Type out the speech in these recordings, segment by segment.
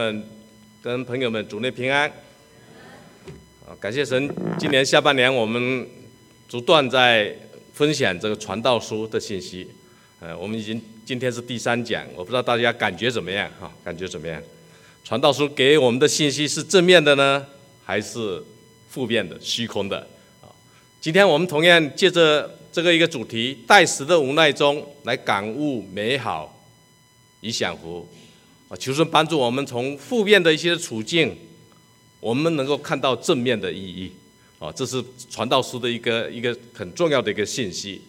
跟朋友们主内平安。感谢神，今年下半年我们不断在分享这个传道书的信息。我们今天是第3讲，我不知道大家感觉怎么样哈？感觉怎么样？传道书给我们的信息是正面的呢，还是负面的、虚空的？今天我们同样借着这个一个主题，待时的无奈中来感悟美好与享福。求神帮助我们从负面的一些处境，我们能够看到正面的意义。这是传道书的一个很重要的一个信息。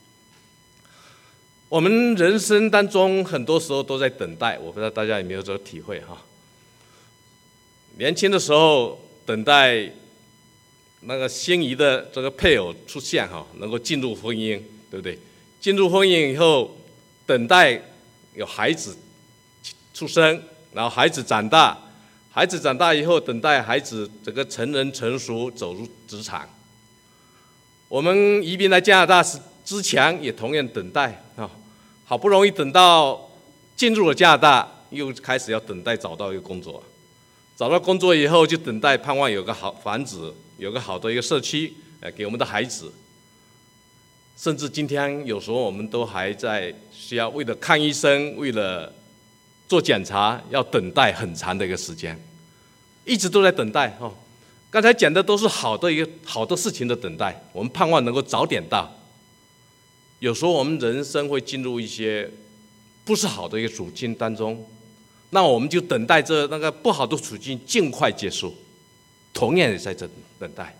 我们人生当中很多时候都在等待，我不知道大家有没有这个体会哈？年轻的时候等待那个心仪的这个配偶出现哈，能够进入婚姻，对不对？进入婚姻以后，等待有孩子出生，然后孩子长大，孩子长大以后，等待孩子这个成人成熟走入职场。我们移民来加拿大之前也同样等待啊，好不容易等到进入了加拿大，又开始要等待找到一个工作，找到工作以后就等待盼望有个好房子，有个好的一个社区，给我们的孩子。甚至今天有时候我们都还在需要为了看医生，为了做检查要等待很长的一个时间，一直都在等待哦。刚才讲的都是好的事情的等待，我们盼望能够早点到。有时候我们人生会进入一些不是好的一个处境当中，那我们就等待着那个不好的处境尽快结束，同样也在这等待。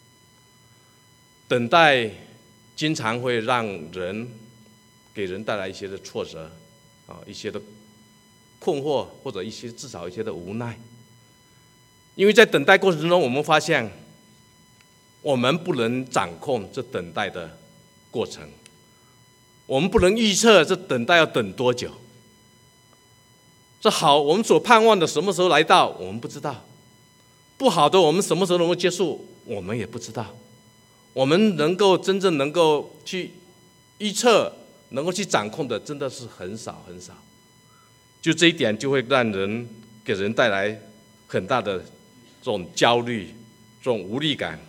等待经常会让人给人带来一些的挫折一些的困惑，或者至少一些的无奈。因为在等待过程中，我们发现我们不能掌控这等待的过程，我们不能预测这等待要等多久。这好，我们所盼望的什么时候来到，我们不知道；不好的，我们什么时候能够结束，我们也不知道。我们真正能够去预测、能够去掌控的，真的是很少很少。就这一点，就会给人带来很大的这种焦虑、这种无力感，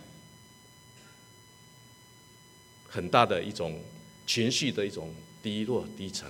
很大的一种情绪的一种低落、低沉。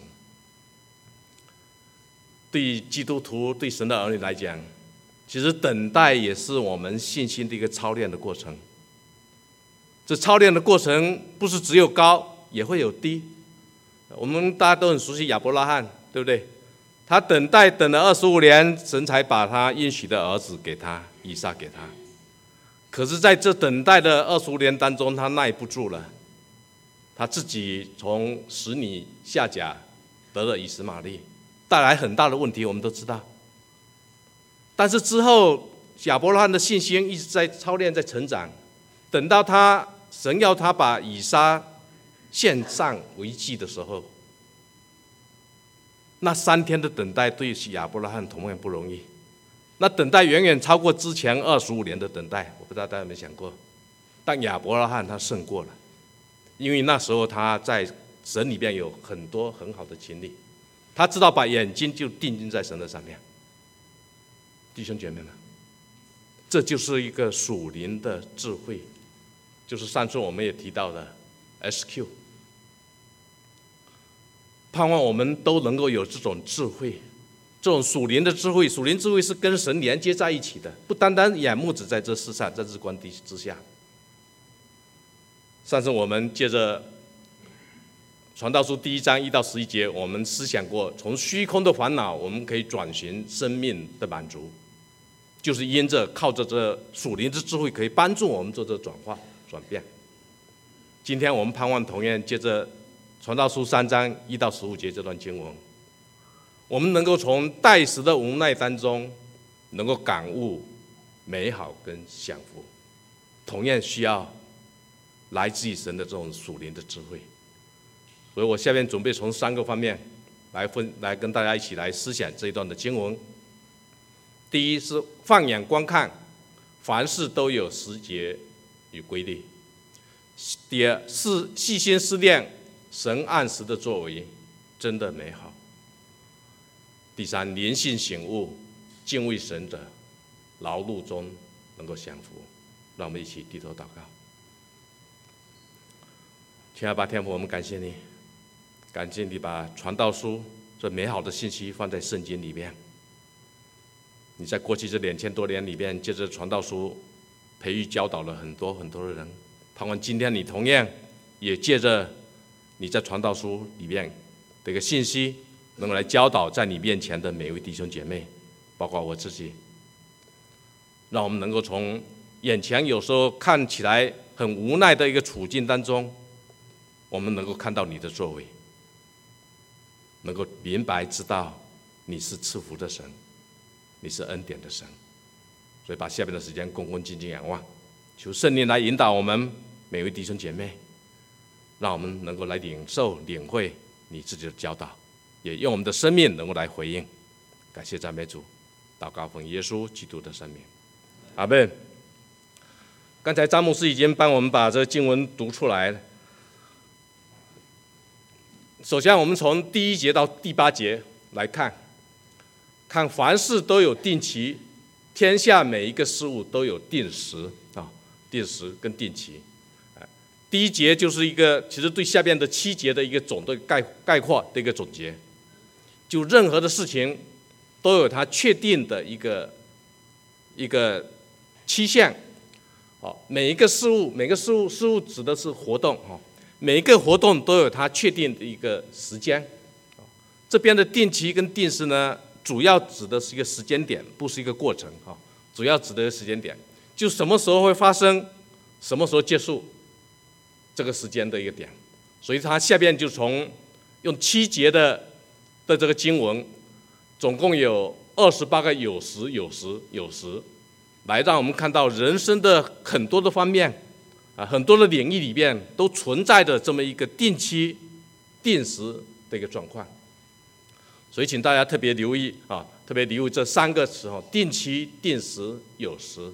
对基督徒、对神的儿女来讲，其实等待也是我们信心的一个操练的过程。这操练的过程不是只有高，也会有低。我们大家都很熟悉亚伯拉罕，对不对？他等待等了25年，神才把他应许的儿子给他，以撒给他。可是在这等待的25年当中，他耐不住了，他自己从使女下甲得了以实玛利，带来很大的问题，我们都知道。但是之后亚伯拉罕的信心一直在操练，在成长。等到神要他把以撒献上为祭的时候，那3天的等待对亚伯拉罕同样不容易。那等待远远超过之前25年的等待，我不知道大家有没有想过。但亚伯拉罕他胜过了，因为那时候他在神里边有很多很好的经历，他知道把眼睛就定睛在神的上面。弟兄姐妹们，这就是一个属灵的智慧，就是上次我们也提到的 SQ。盼望我们都能够有这种智慧，这种属灵的智慧。属灵智慧是跟神连接在一起的，不单单眼目只在这世上，在日光之下。上次我们借着传道书第1章1到11节，我们思想过，从虚空的烦恼，我们可以转型生命的满足，就是靠着这属灵的智慧，可以帮助我们做这转变。今天我们盼望同样借着传道书3章1到15节这段经文，我们能够从待时的无奈当中，能够感悟美好跟享福，同样需要来自于神的这种属灵的智慧。所以我下面准备从3个方面来跟大家一起来思想这一段的经文。第一是放眼观看，凡事都有时节与规律。第二是细心思念，神按时的作为真的美好。第三，灵性醒悟， 敬畏神者，劳碌中能够享福。让我们一起低头祷告。亲爱的天父，我们感谢你，感谢你把传道书这美好的信息放在圣经里面。你在过去这2000多年里面，借着传道书培育教导了很多很多的人，盼望今天你同样也借着你在传道书里面的一个信息，能够来教导在你面前的每位弟兄姐妹，包括我自己，让我们能够从眼前有时候看起来很无奈的一个处境当中，我们能够看到你的作为，能够明白知道你是赐福的神，你是恩典的神。所以把下面的时间恭恭敬敬仰望，求圣灵来引导我们每位弟兄姐妹，让我们能够来领受领会你自己的教导，也用我们的生命能够来回应。感谢赞美主，祷告奉耶稣基督的圣名，阿们。刚才张牧师已经帮我们把这个经文读出来了。首先我们从第1节到第8节来看，看凡事都有定期，天下每一个事物都有定时啊，定时跟定期。第1节就是一个其实对下边的7节的一个总的概括的一个总结，就任何的事情都有它确定的一个期限。每一个事物指的是活动，每一个活动都有它确定的一个时间。这边的定期跟定时呢，主要指的是一个时间点，不是一个过程。主要指的是时间点，就什么时候会发生，什么时候结束，这个时间的一个点。所以它下边就从用7节的这个经文，总共有28个有时，来让我们看到人生的很多的方面很多的领域里面都存在着这么一个定期定时的一个状况。所以请大家特别留意这3个词，定期、定时、有时。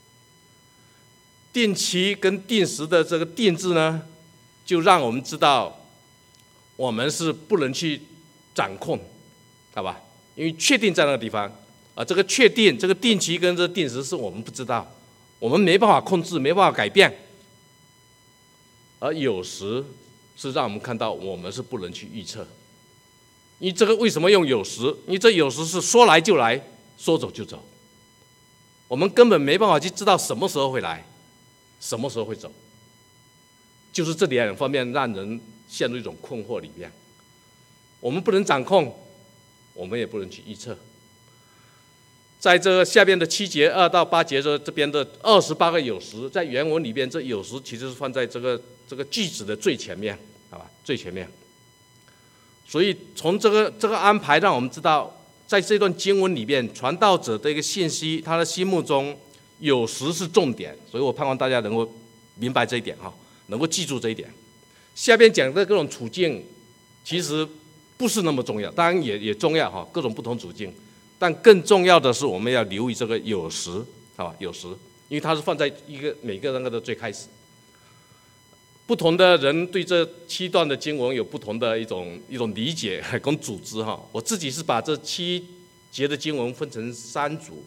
定期跟定时的这个定字呢，就让我们知道我们是不能去掌控，好吧？因为确定在那个地方这个确定，这个定期跟这个定时是我们不知道，我们没办法控制，没办法改变。而有时是让我们看到我们是不能去预测。因为这个为什么用有时？因为这有时是说来就来，说走就走，我们根本没办法去知道什么时候会来，什么时候会走。就是这2方面让人陷入一种困惑里面。我们不能掌控，我们也不能去预测。在这个下边的7节2到8节这边的28个有时，在原文里边，这有时其实是放在这个句子的最前面，好吧，最前面。所以从这个安排，让我们知道，在这段经文里面，传道者的一个信息，他的心目中有时是重点。所以我盼望大家能够明白这一点能够记住这一点。下边讲的各种处境，其实不是那么重要，当然也重要各种不同处境。但更重要的是，我们要留意这个有时，好吧？有时，因为它是放在每个那个的最开始。不同的人对这7段的经文有不同的一种理解跟组织我自己是把这7节的经文分成3组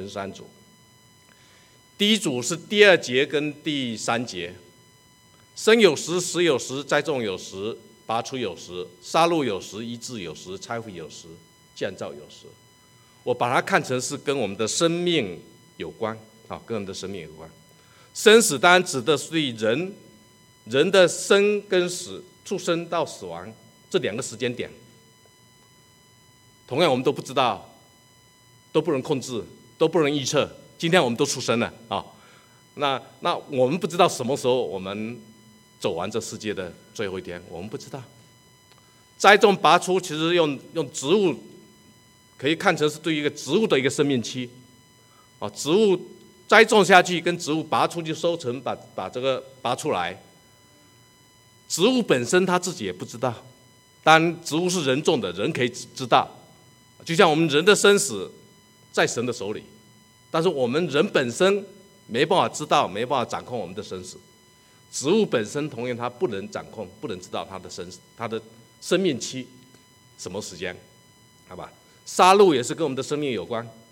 第一组是第2节跟第3节，生有时，死有时，栽种有时，拔出有时，杀戮有时，医治有时，拆毁有时，建造有时。我把它看成是跟我们的生命有关跟我们的生命有关。生死当然指的是对人的生跟死，出生到死亡这2个时间点，同样我们都不知道，都不能控制，都不能预测。今天我们都出生了那我们不知道什么时候我们走完这世界的最后一天，我们不知道。栽种拔出其实用植物可以看成是对一个植物的一个生命期植物栽种下去跟植物拔出去收成，把这个拔出来，植物本身它自己也不知道。当然植物是人种的，人可以知道，就像我们人的生死在神的手里，但是我们人本身没办法知道，没办法掌控我们的生死。植物本身同样它不能掌控，不能知道它的生命期什么时间，好吧？杀戮也是跟我们的生命有关，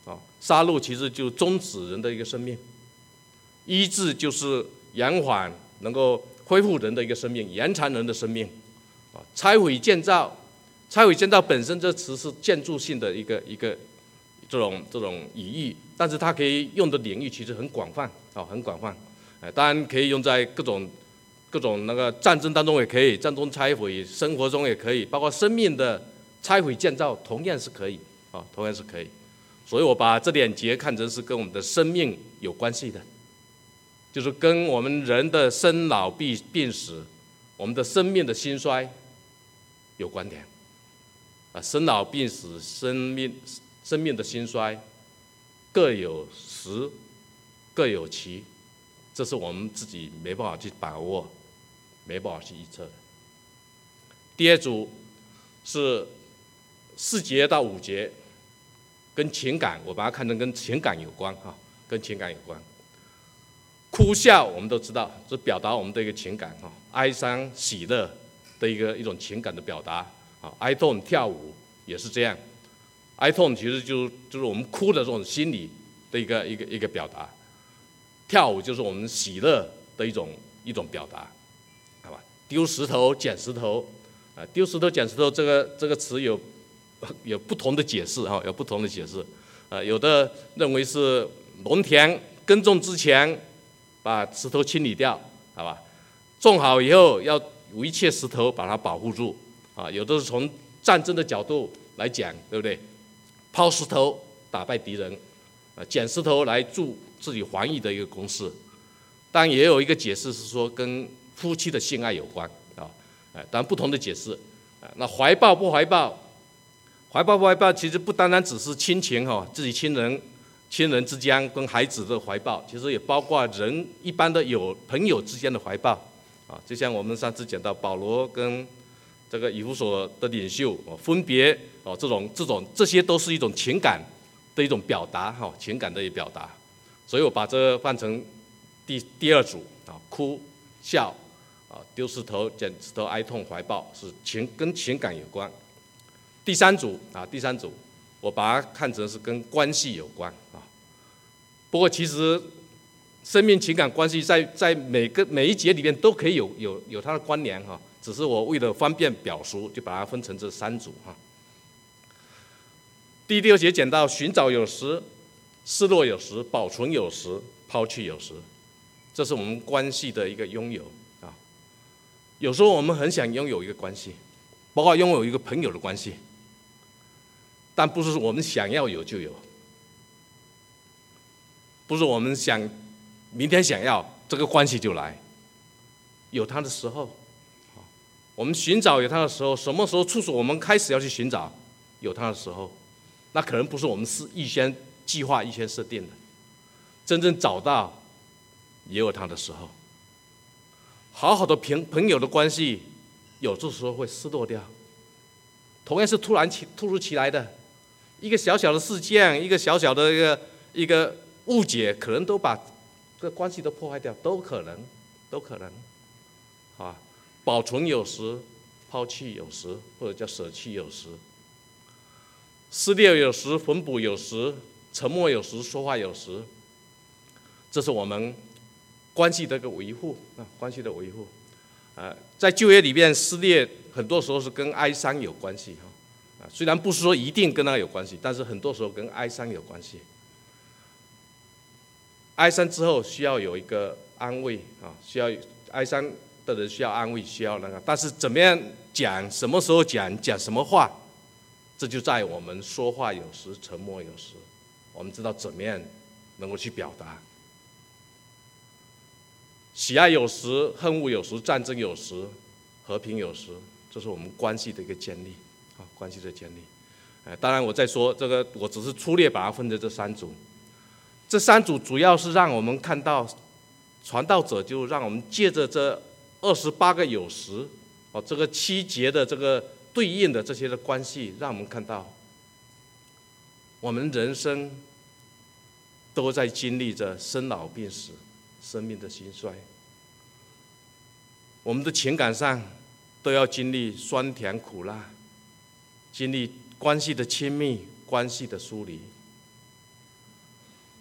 杀戮其实就终止人的一个生命，医治就是延缓能够恢复人的一个生命，延长人的生命。拆毁建造本身这词是建筑性的一个这种语义，但是它可以用的领域其实很广泛很广泛。当然可以用在各种那个战争当中也可以，战争拆毁，生活中也可以，包括生命的拆毁建造同样是可以同样是可以。所以我把这2节看成是跟我们的生命有关系的，就是跟我们人的生老病死，我们的生命的兴衰有关联。生老病死，生命的兴衰各有时，各有其，这是我们自己没办法去把握，没办法去预测的。第2组是4节到5节，跟情感，我把它看成跟情感有关跟情感有关。哭笑我们都知道，是表达我们的一个情感哀伤、喜乐的一种情感的表达哀痛跳舞也是这样，哀痛其实就是我们哭的这种心理的一个表达，跳舞就是我们喜乐的一种表达，好吧？丢石头捡石头丢石头捡石头这个词有不同的解释有不同的解释有的认为是农田耕种之前把石头清理掉，好吧？种好以后要有一切石头把它保护住有的是从战争的角度来讲，对不对？抛石头打败敌人捡石头来助自己防御的一个公式。当然也有一个解释是说跟夫妻的性爱有关当然不同的解释那怀抱不怀抱其实不单单只是亲情自己亲人之间跟孩子的怀抱，其实也包括人一般的朋友之间的怀抱就像我们上次讲到保罗跟这个以弗所的领袖分别这些都是一种情感的一种表达情感的一种表达。所以我把这个换成第2组哭笑丢石头捡石头哀痛怀抱是跟情感有关。第三组我把它看成是跟关系有关不过其实生命情感关系在每一节里面都可以有它的关联只是我为了方便表述就把它分成这3组第6节讲到寻找有时，失落有时，保存有时，抛弃有时，这是我们关系的一个拥有有时候我们很想拥有一个关系，包括拥有一个朋友的关系，但不是我们想要有就有，不是我们明天想要这个关系就来，有它的时候。我们寻找有它的时候，什么时候促使我们开始要去寻找？有它的时候，那可能不是我们预先计划、预先设定的，真正找到也有它的时候。好好的朋友的关系，有的时候会失落掉。同样是突如其来的一个小小的事件，一个小小的一个误解，可能都把这个关系都破坏掉，都可能保存有时，抛弃有时，或者叫舍弃有时，撕裂有时，缝补有时，沉默有时，说话有时，这是我们关系的一个维护关系的维护在旧约里面，撕裂很多时候是跟哀伤有关系虽然不是说一定跟那个有关系，但是很多时候跟哀伤有关系。哀伤之后需要有一个安慰需要哀伤的人需要安慰，需要但是怎么样讲，什么时候讲什么话，这就在我们说话有时，沉默有时，我们知道怎么样能够去表达。喜爱有时，恨恶有时，战争有时，和平有时，这是我们关系的一个建立关系的建立。当然我在说这个，我只是粗略把它分成这3组。这3组主要是让我们看到，传道者就让我们借着这28个有时这个7节的这个对应的这些的关系，让我们看到我们人生都在经历着生老病死，生命的兴衰。我们的情感上都要经历酸甜苦辣，经历关系的亲密，关系的疏离。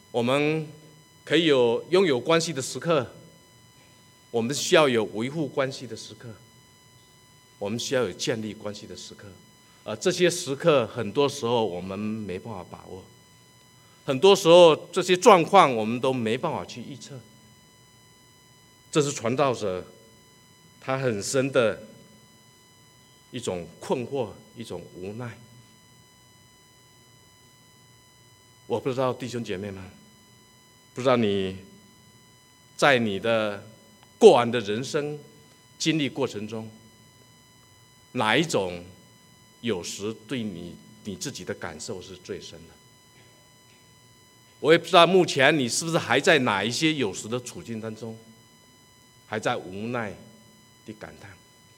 我们可以拥有关系的时刻，我们需要有维护关系的时刻，我们需要有建立关系的时刻。而这些时刻，很多时候我们没办法把握，很多时候这些状况我们都没办法去预测。这是传道者他很深的一种困惑，一种无奈。我不知道弟兄姐妹们，不知道你在你的过完的人生经历过程中，哪一种有时对你自己的感受是最深的？我也不知道目前你是不是还在哪一些有时的处境当中，还在无奈的感叹。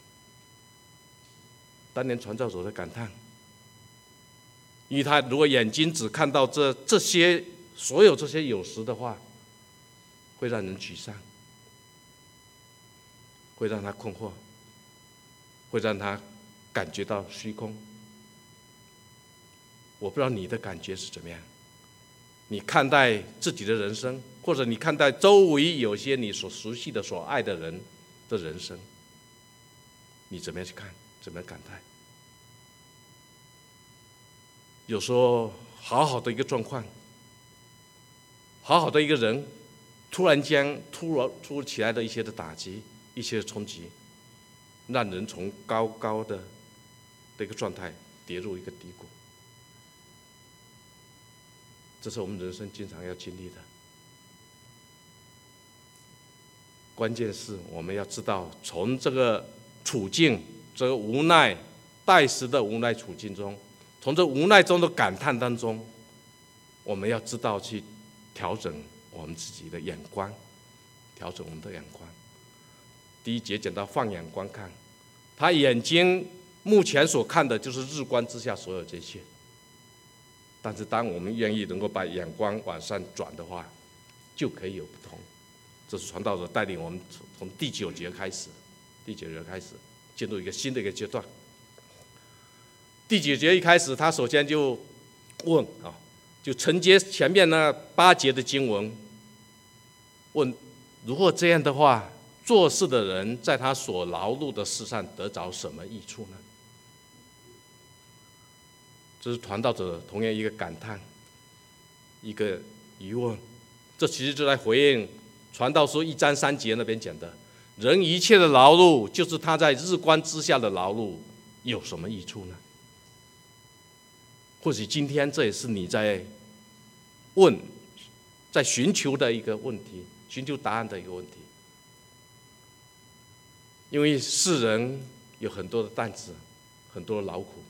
当年传道者的感叹，因为他如果眼睛只看到这些所有这些有时的话，会让人沮丧，会让他困惑，会让他感觉到虚空。我不知道你的感觉是怎么样，你看待自己的人生，或者你看待周围有些你所熟悉的、所爱的人的人生，你怎么样去看，怎么样感叹？有时候好好的一个状况，好好的一个人，突然间突如其来的一些的打击，一些的冲击，让人从高高的一个状态跌入一个低谷。这是我们人生经常要经历的。关键是我们要知道，从这个处境，这个无奈待时的无奈处境中，从这无奈中的感叹当中，我们要知道去调整我们自己的眼光，调整我们的眼光。第一节讲到放眼观看，他眼睛目前所看的就是日光之下所有这些，但是当我们愿意能够把眼光往上转的话，就可以有不同。这是传道者带领我们从第9节开始进入一个新的一个阶段。第9节一开始，他首先就问就承接前面那8节的经文，问如果这样的话，做事的人在他所劳碌的事上得着什么益处呢？这是传道者同样一个感叹，一个疑问。这其实就在回应传道书1章3节那边讲的，人一切的劳碌，就是他在日光之下的劳碌，有什么益处呢？或许今天这也是你在问、在寻求的一个问题，寻求答案的一个问题。因为世人有很多的担子，很多的劳苦，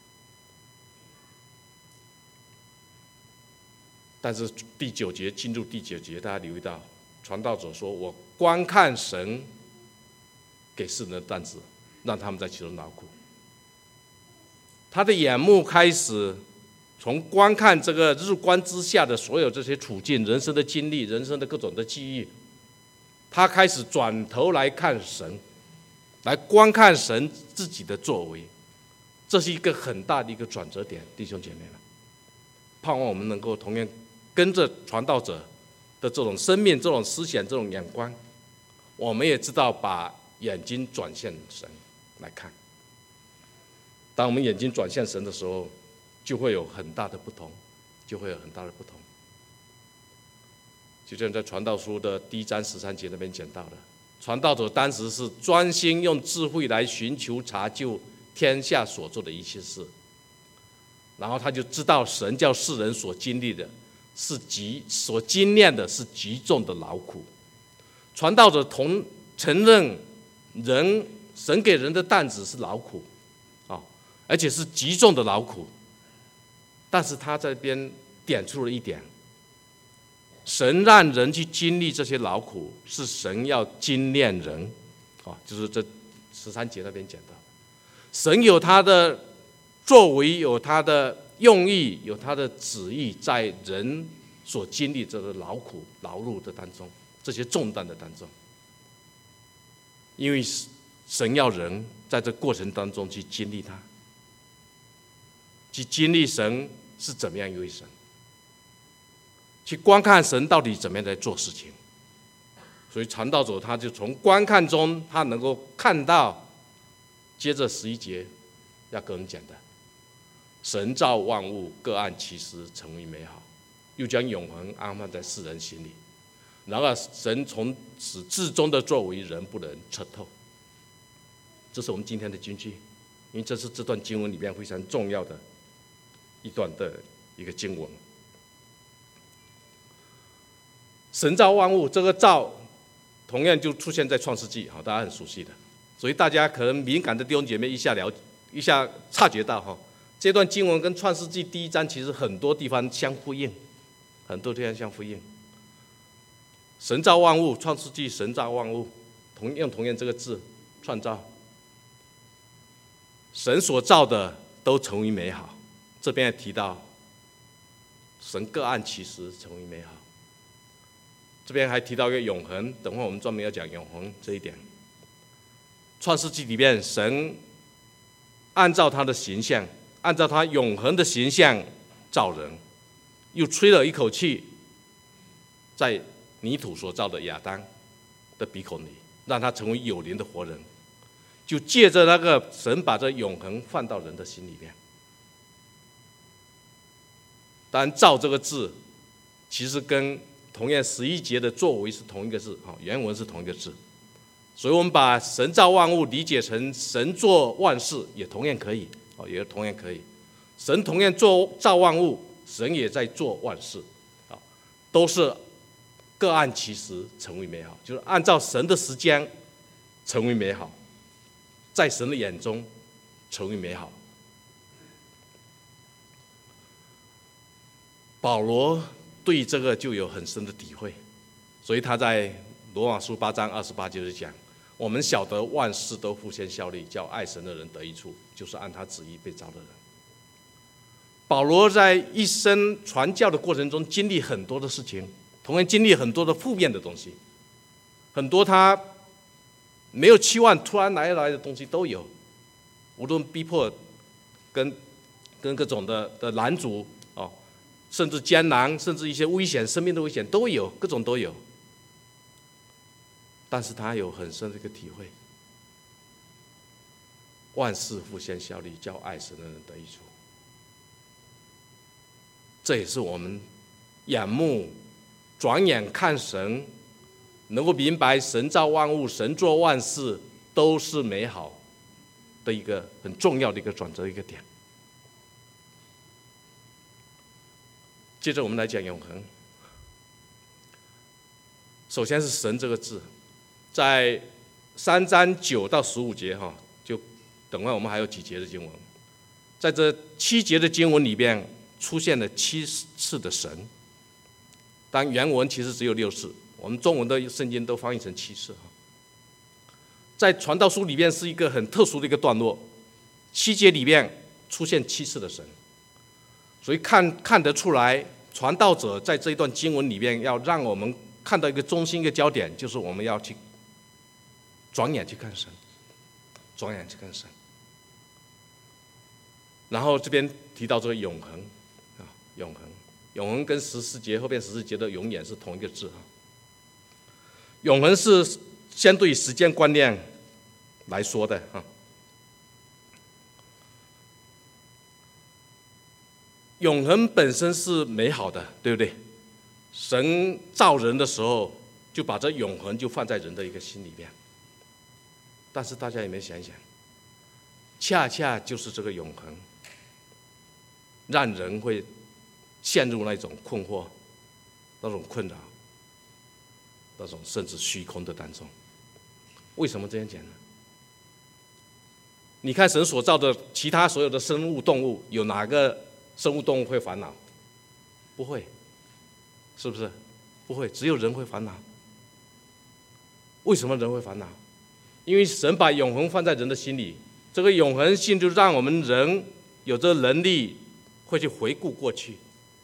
但是第9节进入第9节，大家留意到，传道者说：“我观看神给世人的担子，让他们在其中劳苦。”他的眼目开始从观看这个日光之下的所有这些处境、人生的经历、人生的各种的际遇，他开始转头来看神，来观看神自己的作为。这是一个很大的一个转折点，弟兄姐妹们，盼望我们能够同样跟着传道者的这种生命、这种思想、这种眼光，我们也知道把眼睛转向神来看。当我们眼睛转向神的时候，就会有很大的不同，就像在传道书的第1章13节那边讲到的，传道者当时是专心用智慧来寻求查究天下所做的一切事，然后他就知道神叫世人所经历的所经验的是极重的劳苦。传道者承认神给人的担子是劳苦而且是极重的劳苦，但是他在这边点出了一点，神让人去经历这些劳苦，是神要精炼人就是这13节那边讲到，神有他的作为，有他的用意，有他的旨意在人所经历这个劳苦劳碌的当中，这些重担的当中，因为神要人在这过程当中去经历他，去经历神是怎么样一位神。 去观看神到底怎么样在做事情。所以传道者他就从观看中，他能够看到，接着11节要跟我们讲的，神造万物，各按其时，成为美好，又将永恒安放在世人心里。然而神从始至终的作为，人不能测透。这是我们今天的金句，因为这是这段经文里面非常重要的一段的一个经文。神造万物，这个造同样就出现在创世纪，大家很熟悉的，所以大家可能敏感的弟兄姐妹一下察觉到这段经文跟创世纪第1章其实很多地方相呼应，很多地方相呼应。神造万物，创世纪神造万物，同样这个字，创造。神所造的都成为美好，这边也提到，神各按其时成为美好。这边还提到一个永恒，等会我们专门要讲永恒这一点。创世纪里面，神按照他的形象，按照他永恒的形象造人，又吹了一口气，在泥土所造的亚当的鼻孔里，让他成为有灵的活人。就借着那个神把这永恒放到人的心里面。当然，造这个字，其实跟同样11节的作为是同一个字，原文是同一个字，所以我们把神造万物理解成神做万事，也同样可以，神同样造万物，神也在做万事，都是各按其时成为美好，就是按照神的时间成为美好，在神的眼中成为美好。保罗对这个就有很深的体会，所以他在罗马书8章28节就讲，我们晓得万事都互相效力，叫爱神的人得益处，就是按他旨意被召的人。保罗在一生传教的过程中经历很多的事情，同样经历很多的负面的东西，很多他没有期望突然来的东西都有，无论逼迫跟各种的拦阻，甚至艰难，甚至一些危险，生命的危险都有，各种都有。但是他有很深的一个体会，万事互相效力，叫爱神的人得益处。这也是我们仰慕、转眼看神，能够明白神造万物，神做万事都是美好的一个很重要的一个转折一个点。接着我们来讲永恒。首先是神这个字，在3章9到15节，就等会我们还有几节的经文，在这7节的经文里边出现了7次的神，但原文其实只有6次，我们中文的圣经都翻译成7次。在传道书里面是一个很特殊的一个段落，7节里面出现7次的神，所以看得出来，传道者在这一段经文里面要让我们看到一个中心一个焦点，就是我们要去转眼去看神，转眼去看神。然后这边提到这个永恒，永恒跟14节后边14节的永远是同一个字。永恒是相对于时间观念来说的。永恒本身是美好的，对不对？神造人的时候就把这永恒就放在人的一个心里面。但是大家有没有想想，恰恰就是这个永恒让人会陷入那种困惑、那种困扰、那种甚至虚空的当中。为什么这样讲呢？你看神所造的其他所有的生物动物，有哪个生物动物会烦恼？不会，是不是？不会，只有人会烦恼。为什么人会烦恼？因为神把永恒放在人的心里，这个永恒性就让我们人有这个能力，会去回顾过去，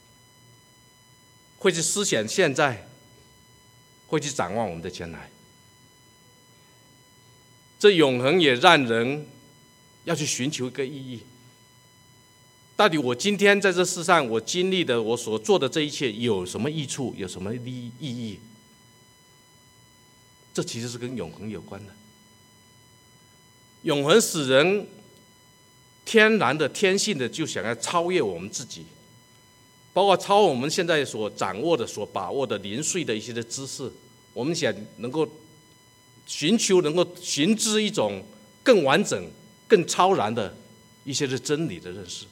会去思想现在，会去展望我们的将来。这永恒也让人要去寻求一个意义。 到底我今天在这世上我经历的我所做的这一切有什么益处，有什么意义？这其实是跟永恒有关的。永恒使人天然的天性的就想要超越我们自己，包括超越我们现在所掌握的所把握的零碎的一些的知识，我们想能够寻求能够寻知一种更完整更超然的一些的真理的认识。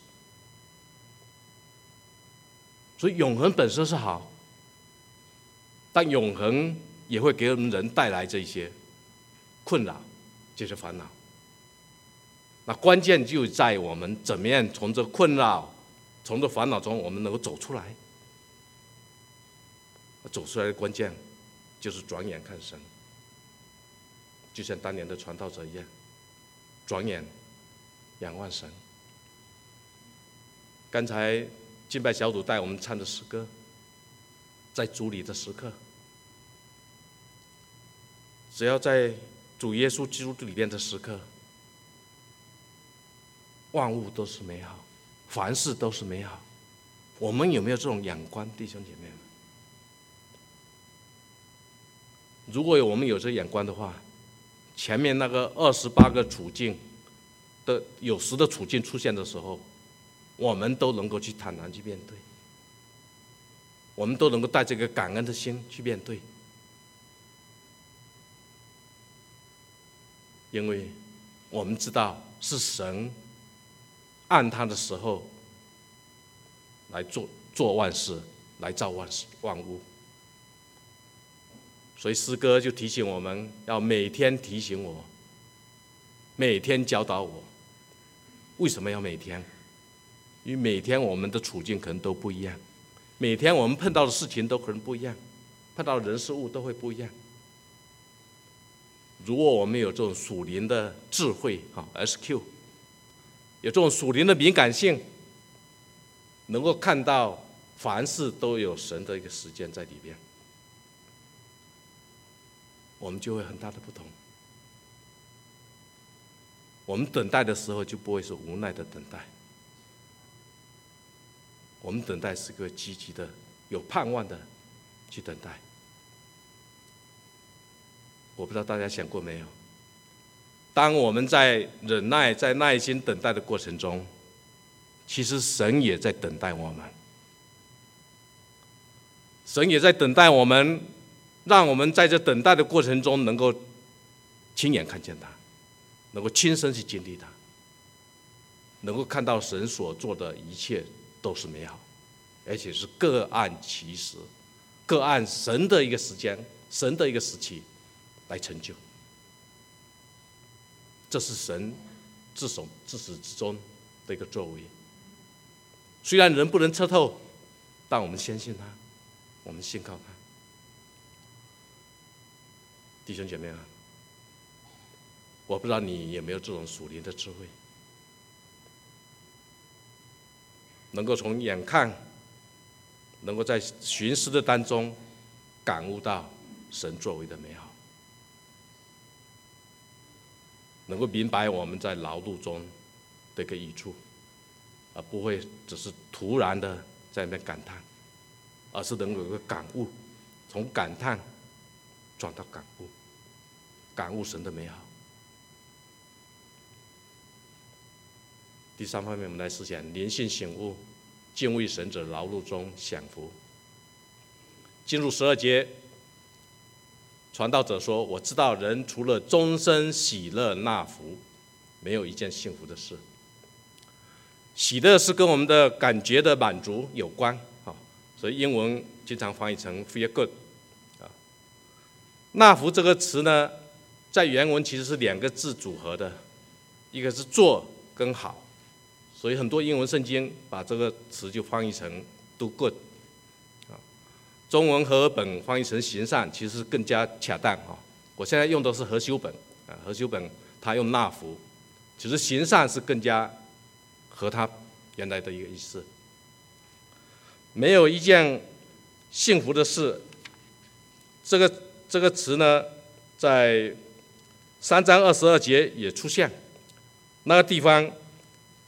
所以永恒本身是好，但永恒也会给我们人带来这些困扰，这些烦恼。那关键就在我们怎么样从这困扰、从这烦恼中，我们能够走出来。走出来的关键就是转眼看神，就像当年的传道者一样，转眼仰望神。刚才敬拜小组带我们唱的诗歌，在主里的时刻，只要在主耶稣基督里面的时刻，万物都是美好，凡事都是美好。我们有没有这种眼光，弟兄姐妹们？如果我们有这眼光的话，前面那个28个处境的有时的处境出现的时候，我们都能够去坦然去面对，我们都能够带这个感恩的心去面对，因为我们知道是神按他的时候来做万事，来造万物。所以诗歌就提醒我们要每天提醒我，每天教导我。为什么要每天？因为每天我们的处境可能都不一样，每天我们碰到的事情都可能不一样，碰到的人事物都会不一样。如果我们有这种属灵的智慧SQ， 有这种属灵的敏感性，能够看到凡事都有神的一个时间在里边，我们就会很大的不同。我们等待的时候就不会是无奈的等待，我们等待是个积极的、有盼望的去等待。我不知道大家想过没有，当我们在忍耐、在耐心等待的过程中，其实神也在等待我们，神也在等待我们，让我们在这等待的过程中能够亲眼看见他，能够亲身去经历他，能够看到神所做的一切都是美好，而且是各按其时，各按神的一个时间、神的一个时期来成就。这是神自始至终的一个作为。虽然人不能测透，但我们相信他，我们信靠他。弟兄姐妹啊，我不知道你有没有这种属灵的智慧，能够从眼看，能够在寻思的当中感悟到神作为的美好，能够明白我们在劳碌中的一个益处，而不会只是突然的在那边感叹，而是能够有个感悟，从感叹转到感悟，感悟神的美好。第三方面，我们来思想灵性醒悟，敬畏神者劳碌中享福。进入12节，传道者说：“我知道人除了终身喜乐纳福，没有一件幸福的事。”喜乐是跟我们的感觉的满足有关，所以英文经常翻译成 feel good。纳福这个词呢，在原文其实是2个字组合的，一个是做跟好，所以很多英文圣经把这个词就翻译成 do good。中文和合本翻译成行善，其实更加恰当。我现在用的是和修本，和修本它用纳福，其实行善是更加和它原来的一个意思。没有一件幸福的事，这个词呢，在3章22节也出现。那个地方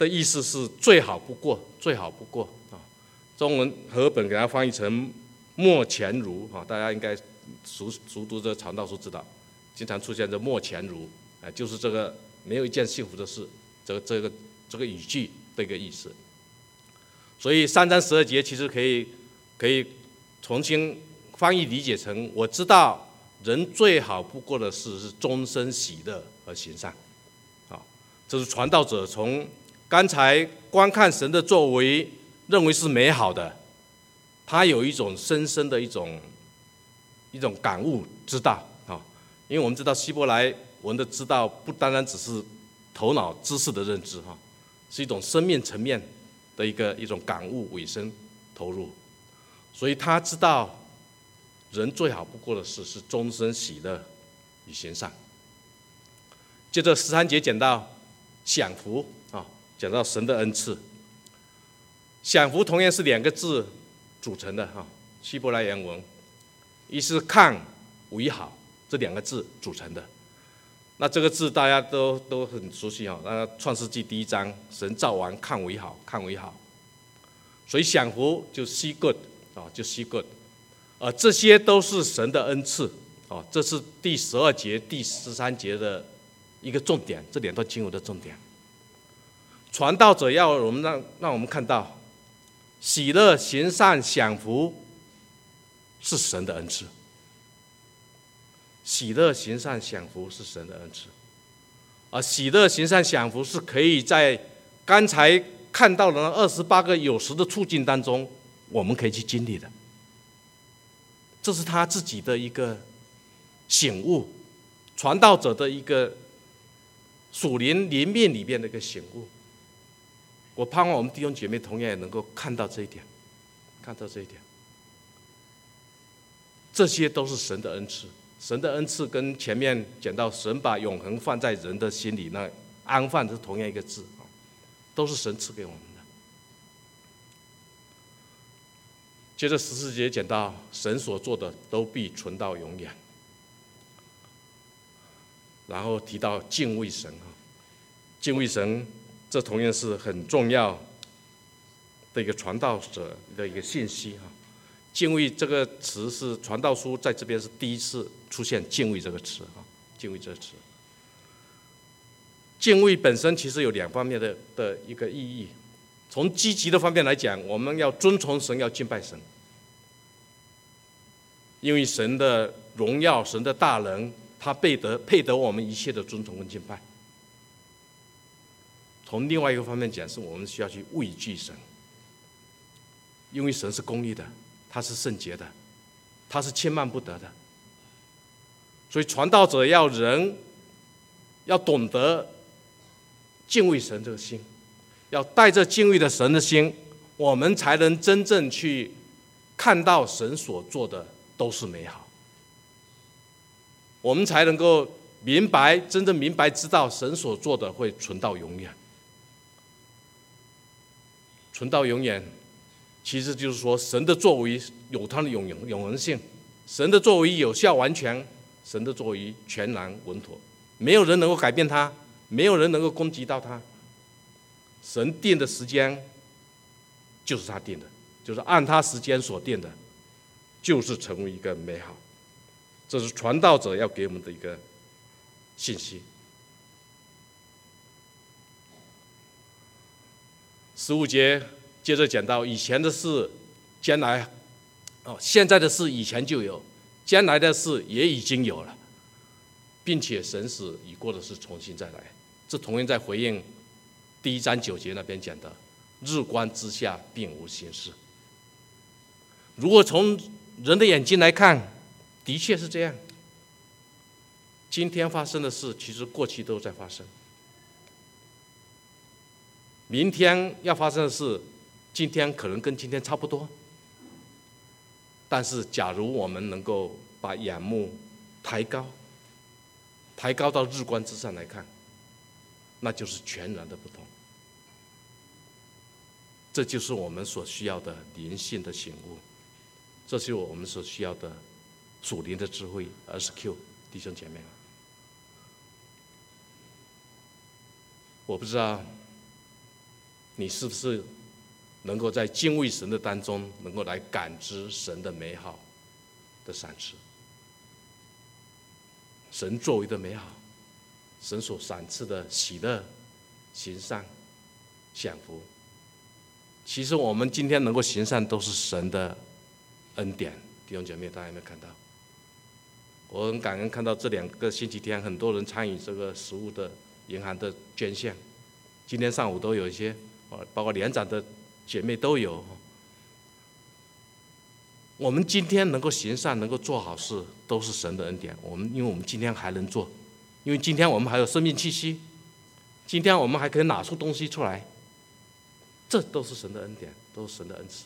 的意思是最好不过，最好不过啊。中文和合本给它翻译成莫前如啊，大家应该熟读这传道书知道，经常出现这莫前如，就是这个没有一件幸福的事，这个语句的一个意思。所以3章12节其实可以重新翻译理解成：我知道人最好不过的事是终身喜乐而行善。啊，这是传道者从刚才观看神的作为，认为是美好的，他有一种深深的一种感悟知道啊。因为我们知道希伯来文的知道不单单只是头脑知识的认知哈，是一种生命层面的一种感悟委身投入，所以他知道人最好不过的事是终身喜乐与行善。接着13节讲到享福啊，讲到神的恩赐。享福同样是2个字组成的哈，希伯来原文，一是看为好，这2个字组成的。那这个字大家都很熟悉哈，那创世纪1章，神造完看为好，看为好，所以享福就 see good 啊，就 see good，这些都是神的恩赐啊，这是第12节、第13节的一个重点，这2段经文的重点。传道者要我们让我们看到，喜乐、行善、享福是神的恩赐。喜乐、行善、享福是神的恩赐，而喜乐、行善、享福是可以在刚才看到的那28个有时的处境当中，我们可以去经历的。这是他自己的一个醒悟，传道者的一个属灵灵命里面的一个醒悟。我盼望我们弟兄姐妹同样也能够看到这一点，看到这一点。这些都是神的恩赐。神的恩赐跟前面讲到神把永恒放在人的心里，那安放是同样一个字，都是神赐给我们的。接着14节讲到神所做的都必存到永远，然后提到敬畏神，敬畏神这同样是很重要的一个传道者的一个信息哈。敬畏这个词是传道书在这边是第一次出现敬畏这个词啊，敬畏这个词。敬畏本身其实有2方面的一个意义。从积极的方面来讲，我们要遵从神，要敬拜神，因为神的荣耀、神的大能，他配得我们一切的尊崇跟敬拜。从另外一个方面讲，是我们需要去畏惧神，因为神是公义的，他是圣洁的，他是轻慢不得的。所以传道者要人要懂得敬畏神这个心，要带着敬畏的神的心，我们才能真正去看到神所做的都是美好，我们才能够真正明白知道神所做的会存到永远。存到永远其实就是说神的作为有它的永恒性，神的作为有效完全，神的作为全然稳妥，没有人能够改变它，没有人能够攻击到它。神定的时间就是他定的，就是按他时间所定的，就是成为一个美好。这是传道者要给我们的一个信息。15节接着讲到以前的事将来，现在的事以前就有，将来的事也已经有了，并且神使已过的事重新再来。这同样在回应第1章9节那边讲的日光之下并无新事。如果从人的眼睛来看，的确是这样，今天发生的事其实过去都在发生，明天要发生的事今天可能跟今天差不多。但是假如我们能够把眼目抬高到日光之上来看，那就是全然的不同。这就是我们所需要的灵性的醒悟，这就是我们所需要的属灵的智慧。SQ 弟兄姐妹，我不知道你是不是能够在敬畏神的当中，能够来感知神的美好的赏赐？神作为的美好，神所赏赐的喜乐、行善、享福，其实我们今天能够行善，都是神的恩典。弟兄姐妹，大家有没有看到？我很感恩看到这2个星期天，很多人参与这个食物的银行的捐献。今天上午都有一些，包括连长的姐妹都有。我们今天能够行善，能够做好事，都是神的恩典。因为我们今天还能做，因为今天我们还有生命气息，今天我们还可以拿出东西出来，这都是神的恩典，都是神的恩赐。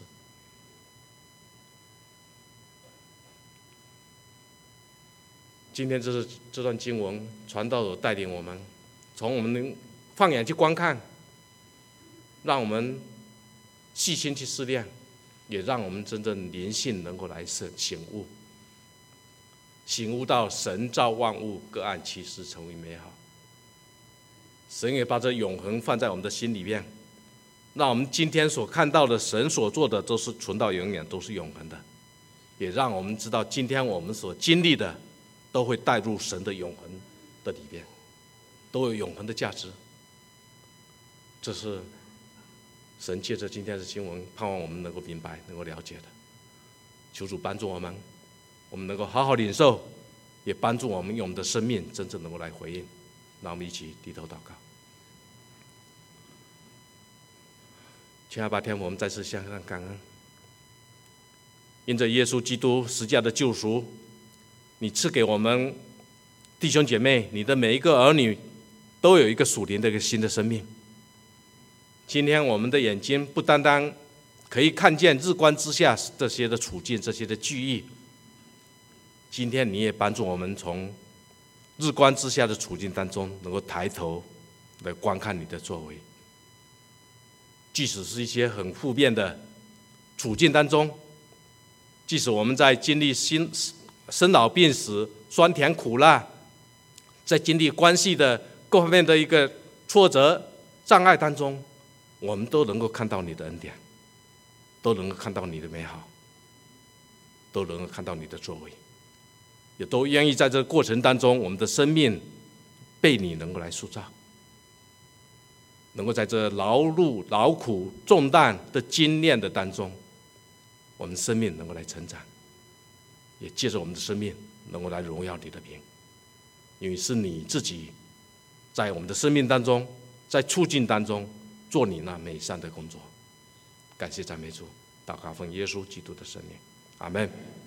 今天这段经文，传道者带领我们，从我们放眼去观看，让我们细心去思量，也让我们真正灵性能够来醒悟，醒悟到神造万物各按其时成为美好。神也把这永恒放在我们的心里面，让我们今天所看到的神所做的都是存到永远，都是永恒的，也让我们知道今天我们所经历的都会带入神的永恒的里边，都有永恒的价值。这是神借着今天的经文，盼望我们能够明白，能够了解的。求主帮助我们，我们能够好好领受，也帮助我们用我们的生命真正能够来回应。让我们一起低头祷告。亲爱的天父，我们再次向上感恩，因着耶稣基督十架的救赎，你赐给我们弟兄姐妹，你的每一个儿女都有一个属灵的一个新的生命。今天我们的眼睛不单单可以看见日光之下这些的处境，这些的际遇，今天你也帮助我们从日光之下的处境当中，能够抬头来观看你的作为。即使是一些很负面的处境当中，即使我们在经历生老病死、酸甜苦辣，在经历关系的各方面的一个挫折障碍当中，我们都能够看到你的恩典，都能够看到你的美好，都能够看到你的作为，也都愿意在这个过程当中，我们的生命被你能够来塑造，能够在这劳碌、劳苦、重担的经验的当中，我们生命能够来成长，也借着我们的生命能够来荣耀你的名，因为是你自己在我们的生命当中，在处境当中做你那美善的工作。感谢赞美主，祷告奉耶稣基督的圣名，阿们。